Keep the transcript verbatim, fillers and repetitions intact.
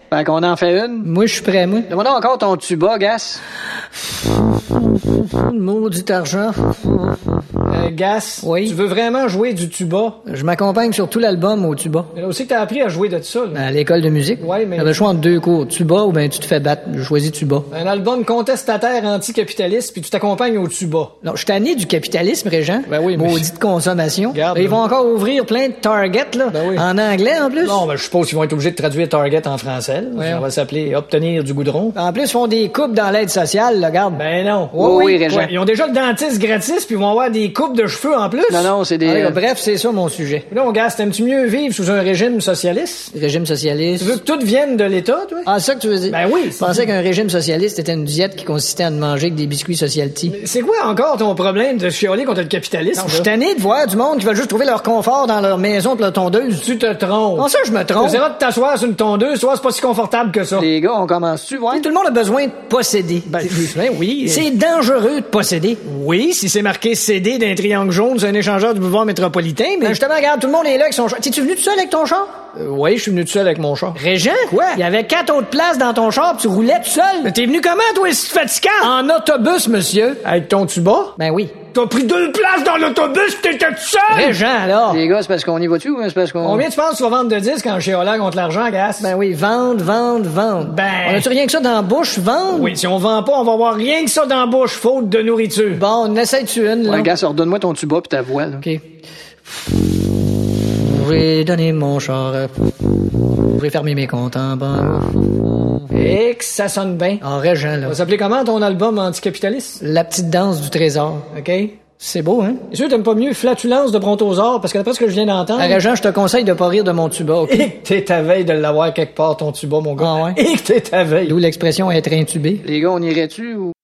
Fait qu'on en fait une. Moi, je suis prêt, moi. Demande encore ton tuba, Gas. Maudit argent. Euh, Gas, Oui? tu veux vraiment jouer du tuba? Je m'accompagne sur tout l'album au tuba. Mais là aussi que t'as appris à jouer de ça, là. À l'école de musique. Ouais, mais- J'avais le choix entre deux cours. Tuba ou ben tu te fais battre. Je choisis tuba. Un album contestataire anticapitaliste, puis tu t'accompagnes au tuba. Non, je suis tanné du capitalisme, Régent. Ben oui, mais- Maudite consommation. Regarde, Ils là. vont encore ouvrir plein de Target, là. Ben oui. En anglais, en plus. Non, ben je suppose qu'ils vont être obligés de traduire Target en français, là. Ouais. Ça va s'appeler Obtenir du goudron. En plus, ils font des coupes dans l'aide sociale, là, regarde. Ben non. Oui, oui, Régent. Ouais, ils ont déjà le dentiste gratis, puis ils vont avoir des coupes de cheveux en plus. Non, non, c'est des... Ah, euh, bref, c'est ça mon sujet. Non, Gas, t'aimes-tu mieux vivre sous un régime socialiste? Régime socialiste. Tu veux que tout vienne de l'État, toi? Ah, c'est ça que tu veux dire? Ben oui. Je pensais qu'un régime socialiste était une diète qui consistait à ne manger que des biscuits socialty. C'est quoi encore ton problème de chialer contre le capitalisme? Non, je suis là? tanné de voir du monde qui veut juste trouver leur confort dans leur maison pis leur tondeuse. Tu te trompes. Comment ça, je me trompe? T'essaieras de t'asseoir sur une tondeuse, toi, c'est pas si confortable que ça. Les gars, on commence-tu, ouais? Tout le monde a besoin de posséder. Ben, ben oui. C'est dangereux de posséder. Oui, si c'est marqué C D d'un triangle jaune, c'est un échangeur du boulevard métropolitain, mais... Ben justement, regarde, tout le monde est là avec son char. T'es-tu venu tout seul avec ton char? Euh, oui, je suis venu tout seul avec mon char. Régent? Quoi? Il y avait quatre autres places dans ton char pis tu roulais tout seul. Mais t'es venu comment, toi, si fatigant? En autobus, monsieur. Avec ton tuba? Ben oui. T'as pris deux places dans l'autobus, pis t'étais tout seul! Régent, alors. Les gars, c'est parce qu'on y va-tu ou c'est parce qu'on... Combien tu penses que tu vas vendre de disques en chialant contre l'argent, Gas? Ben oui, vendre, vendre, vendre. Ben- On a-tu rien que ça dans la bouche, vendre? Oui, si on vend pas, on va avoir rien que ça dans la bouche, faute de nourriture. Bon, on essaie-tu une, là? Ouais, Gas, redonne-moi ton tuba pis ta voix, là. OK. J'ai donné mon char. euh, J'ai fermé mes comptes en banque. Et que ça sonne bien. En Régent, Ça là. va s'appeler comment ton album anticapitaliste? La petite danse du trésor. OK? C'est beau, hein? Est-ce que t'aimes pas mieux Flatulence de Brontosaure? Parce que d'après ce que je viens d'entendre... À Régent, je te conseille de pas rire de mon tuba, OK? Et que t'es à veille de l'avoir quelque part, ton tuba, mon gars. Ah ouais? Et que t'es à veille. D'où l'expression être intubé. Les gars, on irait-tu ou...